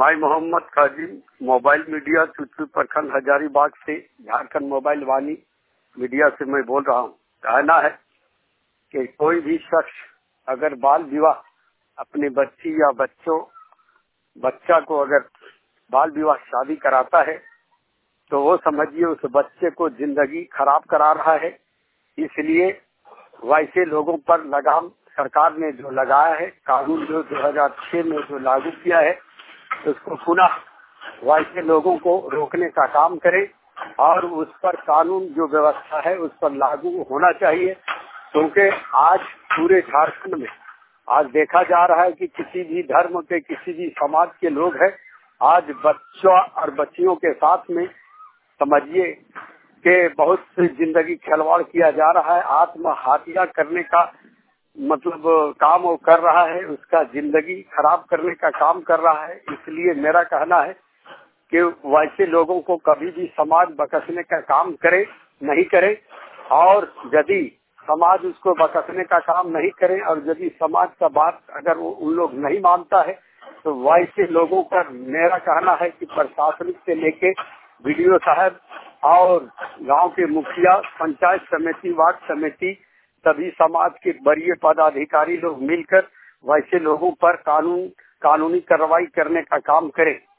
मैं Mohammad Kazim mobile media चुटकी प्रखंड हजारीबाग से झारखंड मोबाइल वाणी मीडिया से मैं बोल रहा हूँ। कहना है कि कोई भी शख्स अगर बाल विवाह अपने बच्ची या बच्चा को अगर बाल विवाह शादी कराता है तो वो समझिए उस बच्चे को जिंदगी खराब करा रहा है। इसलिए वैसे लोगों पर लगाम सरकार ने जो लगाया है, कानून जो 2006 में जो लागू किया है, उसको पुनः वैसे लोगों को रोकने का काम करें और उस पर कानून जो व्यवस्था है उस पर लागू होना चाहिए। क्योंकि आज पूरे झारखंड में आज देखा जा रहा है कि किसी भी धर्म के किसी भी समाज के लोग हैं, आज बच्चों और बच्चियों के साथ में समझिए कि बहुत सी जिंदगी खिलवाड़ किया जा रहा है। आत्महत्या करने का मतलब काम वो कर रहा है, उसका जिंदगी खराब करने का काम कर रहा है। इसलिए मेरा कहना है कि वैसे लोगों को कभी भी समाज बकसने का काम नहीं करे और यदि समाज उसको बकसने का काम नहीं करे और यदि समाज का बात अगर वो उन लोग नहीं मानता है तो वैसे लोगों पर मेरा कहना है कि प्रशासनिक से लेके वीडियो साहब और गांव के मुखिया, पंचायत समिति, वार्ड समिति, सभी समाज के वरीय पदाधिकारी लोग मिलकर वैसे लोगों पर कानूनी कार्रवाई करने का काम करें।